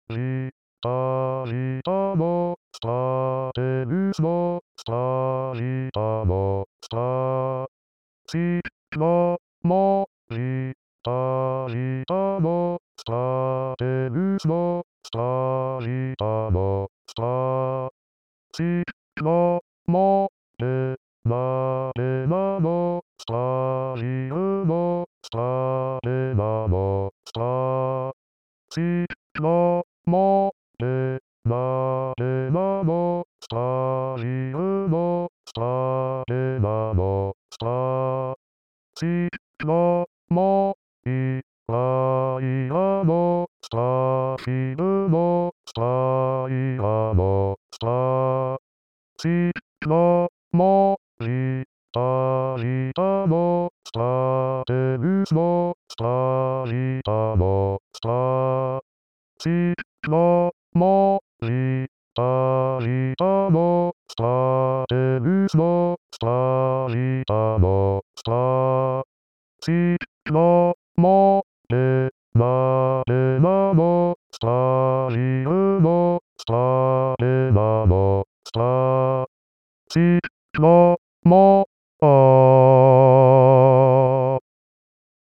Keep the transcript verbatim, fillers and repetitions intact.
リタリタもスタテルスもスタリタもスタシナもリタリタもスタテルスもスタリタもスタシナもレナレナもスタリウもスタレナもスタシナもレナレナもスタリウもスタレナもスタシナもイライラもスタヒルもスタイラもスタシナもリタリタもスタテルスもスタリタもスタシナもリタリタもスタテルスもスタリタもスタシナもレナレナもスタリウもスタレナもスタシナもあ